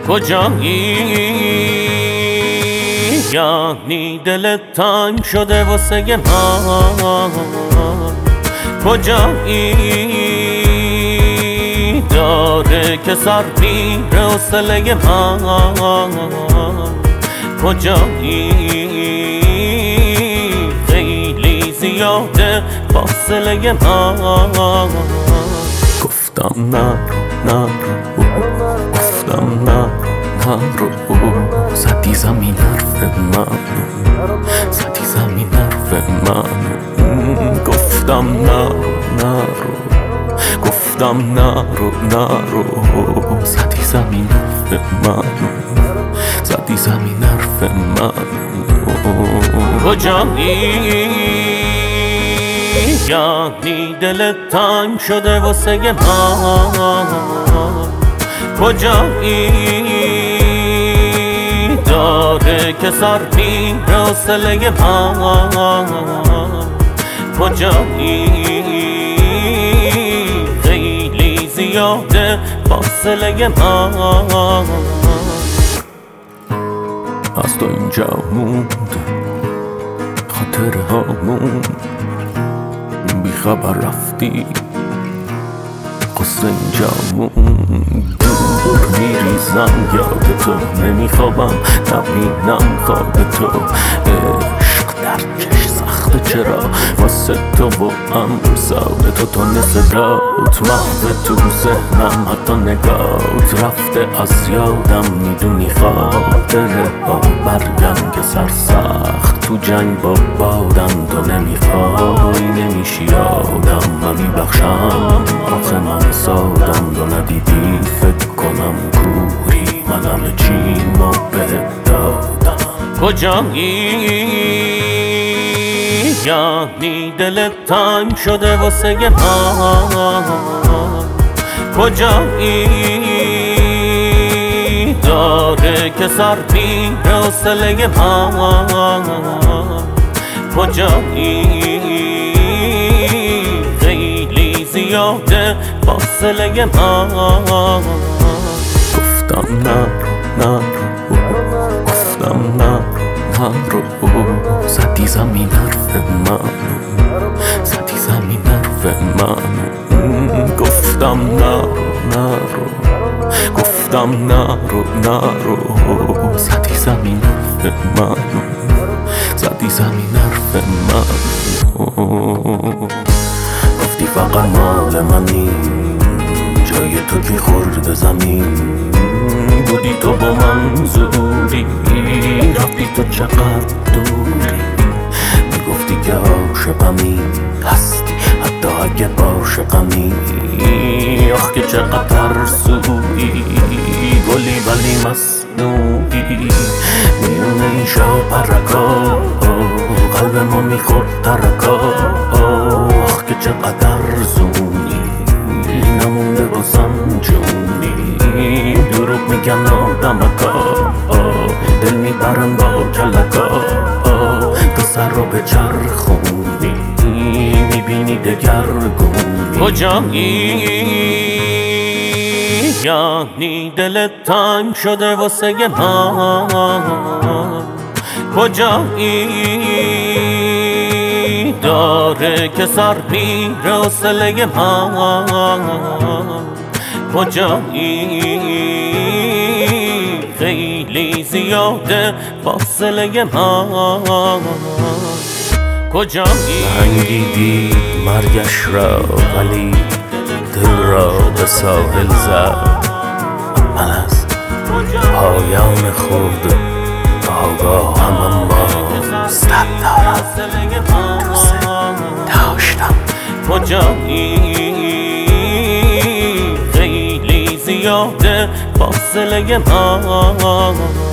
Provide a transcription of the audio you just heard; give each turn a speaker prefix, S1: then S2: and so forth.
S1: کجایی؟ یعنی دلت تنگ شده واسه من. کجایی؟ داره که سر میره حوصله من. کجایی؟ خیلی زیاده فاصله من. گفتم نرو گفتم نرو زدی زمین حرف من، زدی زمین حرف من. گفتم نرو گفتم نرو زدی زمین حرف من، زدی زمین حرف من. کجایی؟ یعنی دلت تنگ شده واسه من. کجایی؟ داره که سر میره حوصله من. کجایی؟ خیلی زیاده فاصله من. از تو اینجا موند خاطره هامون، بی خبر رفتی قصه اینجا موند. دور میریزم یاد تو، نمیخوابم نبینم خواب تو. عشق درکش سخته چرا واسه تو و امثال تو. تو صدات محو تو ذهنم، حتی نگات رفته از یادم. میدونی خاطره ها برگم که سرسخت تو جنگ با بادم. تو نمیخوای نمیشی آدم، من میبخشم آخه من سادم. تو ندیدی فکر کنم کوری، من همه چیمو بهت دادم. کجایی؟ یعنی دلت تنگ شده واسه من. کجایی؟ داره که سر میره حوصله من. کجایی؟ خیلی زیاده فاصله من. گفتم نرو گفتم نرو زدی زمین حرف من، زدی زمین حرف من. گفتم نرو گفتم نرو زدی زمین حرف من، زدی زمین حرف من. گفتی فقط مال منی، جای تو کی خورد زمین. بودی تو با من زوری، رفتی تو چقدر دوری. میگفتی که عاشقمی هستی حتی اگه عاشقمی. آخ که چقدر ترسویی، گلی ولی مصنوعی. میونه این شاپرکا قلب ما میخورد ترکا. آخ که چقدر زونی، نمونده بازم جونی. دروغ میگن آدمکا، دل میبرن با کلکا. تو سر رو به چرخونی، میبینی دگرگونی. کجایی؟ یعنی دلت تنگ شده واسه من. کجایی؟ داره که سر میره حوصله من. کجایی؟ خیلی زیاده فاصله من. کجایی؟
S2: رنگیدی مرگش را ولی دل را به ساحل زد. من از پایان خود آگاهم، اما صد دارم دوست داشتم.
S1: کجایی؟ خیلی زیاده فاصله من.